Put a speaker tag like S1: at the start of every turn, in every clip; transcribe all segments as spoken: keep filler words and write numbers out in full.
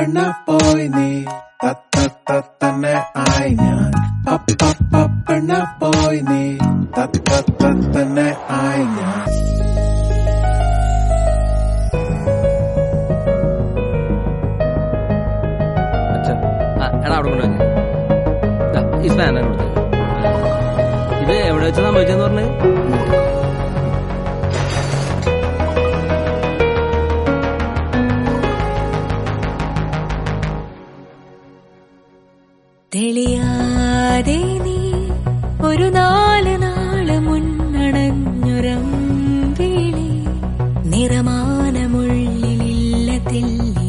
S1: പെണ്ണ പോയി നീ തത്ത തന്നെ ആയി ഞാൻ പെണ്ണ പോയി നീ തത്ത തന്നെ ആയി ഞാൻ.
S2: എടാ അവിടെ കൊണ്ടുവന്നു ഈ സ്പാനർ കൊടുത്തത്. ഇത് എവിടെ വെച്ച് സംഭവിച്ചെന്ന് പറഞ്ഞ്
S3: തെളിയാതെ നീ ഒരു നാല് നാള് മുന്നണഞ്ഞൊരമ്പിളി നിറമാനമുള്ളിലില്ല തെല്ലിനി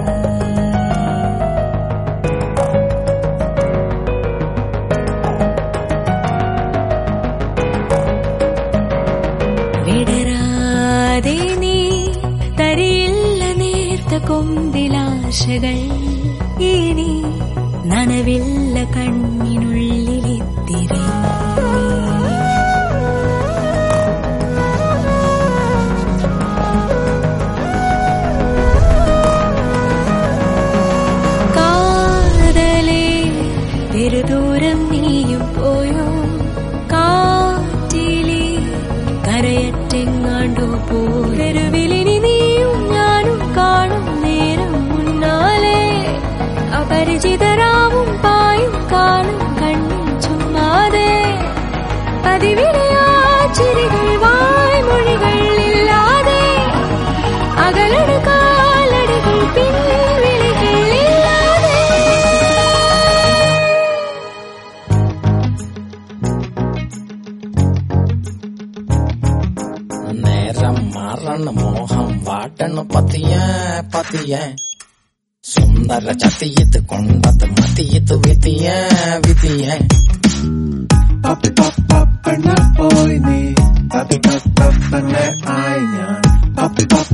S3: വിടരാതെ നീ തരിയില്ല നേർത്ത കൊമ്പിലാശകൾ ഇനി നനവില്ല കണ്ണിനുള്ളിലിത്തിരി കാതലേ തിരുദൂരം നീയും പോയോ കാറ്റിലേ കരയറ്റെങ്ങാണ്ടോ പോരുവിലിനി നീയും ഞാനും കാണും നേരം മുന്നാലെ അപരിചിതരാവും പായും കാലം കണ്ണിൽ ചുമ്മാതെ പതിവിടയാച്ചിരികൾ വായ്മൊഴികൾ ഇല്ലാതെ അകലട കാലടികൾ പിൻവിളികൾ ഇല്ലാതെ
S4: നേരം മാറണ മോഹം വാട്ടണ പതിയ പതിയ സുന്ദര ചത്തിയത് കൊണ്ടത് മതിയത് വിധിയ വിധിയ
S1: പെണ്ണ പോയി നീ തത്ത തന്നെ ആയി ഞാൻ